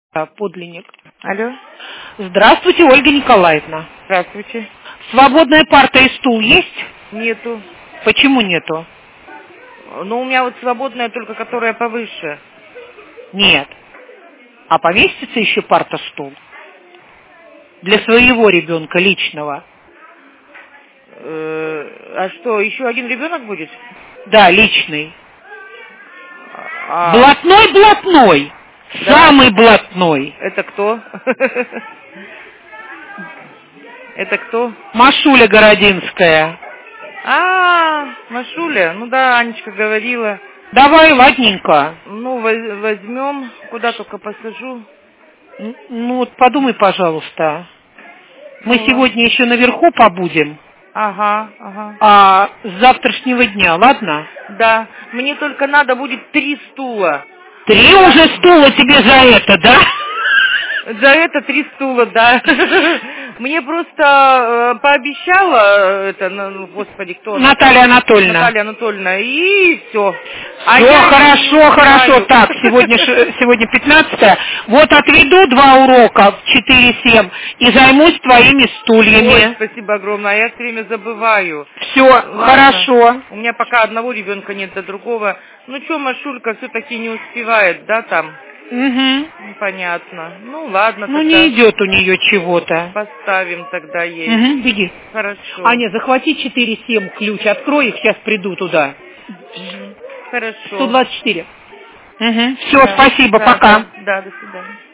Подлинник. Алло. Здравствуйте, Ольга Николаевна. Здравствуйте. Свободная парта и стул есть? Нету. Почему нету? Ну, у меня вот свободная только, которая повыше. Нет. А поместится еще парта-стул? Для своего ребенка личного. А что, еще один ребенок будет? Да, личный. А, Блатной. Да? Самый блатной. Это кто? Это кто? Машуля Городинская. Машуля. Ну да, Анечка говорила. Давай, ладненько. Ну, возьмем, куда только посажу. Ну, вот подумай, пожалуйста. Мы Ну, сегодня еще наверху побудем. Ага. А с завтрашнего дня, ладно? Да, мне только надо будет 3 стула. 3 уже стула тебе за это, да? За это 3 стула, да. Мне просто пообещала, господи, кто? Наталья Анатольевна. Наталья Анатольевна, и все. Все, хорошо. Так, сегодня 15-е. Вот отведу 2 урока в 4-7 и займусь твоими стульями. Ой, спасибо огромное, я все время забываю. Все, хорошо. У меня пока одного ребенка нет, до другого. Ну что, Машулька все-таки не успевает, да, там? Угу. Понятно. Ну ладно, Ну тогда не идет у нее чего-то. поставим тогда ей. Угу, беги. Хорошо. Аня, захвати 4-7 ключ, открой их, сейчас приду туда. Хорошо. 124. Угу. Все, Да, спасибо, пока. Да, до свидания.